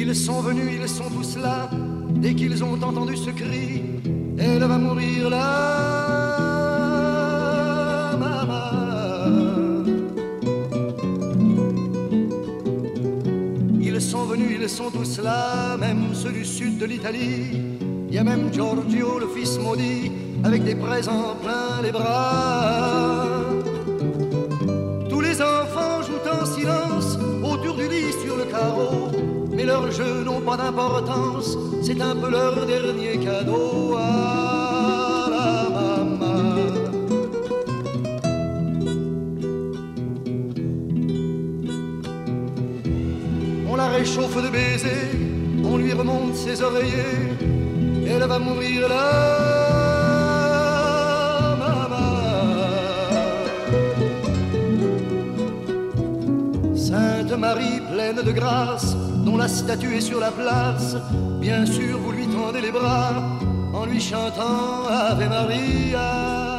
Ils sont venus, ils sont tous là. Dès qu'ils ont entendu ce cri, elle va mourir là, maman. Ils sont venus, ils sont tous là, même ceux du sud de l'Italie. Il y a même Giorgio, le fils maudit, avec des présents plein les bras. Tous les enfants jouent en silence autour du lit sur le carreau, mais leurs jeux n'ont pas d'importance, c'est un peu leur dernier cadeau à la maman. On la réchauffe de baisers, on lui remonte ses oreillers, elle va mourir là, maman. Sainte Marie pleine de grâce, dont la statue est sur la place, bien sûr vous lui tendez les bras en lui chantant Ave Maria.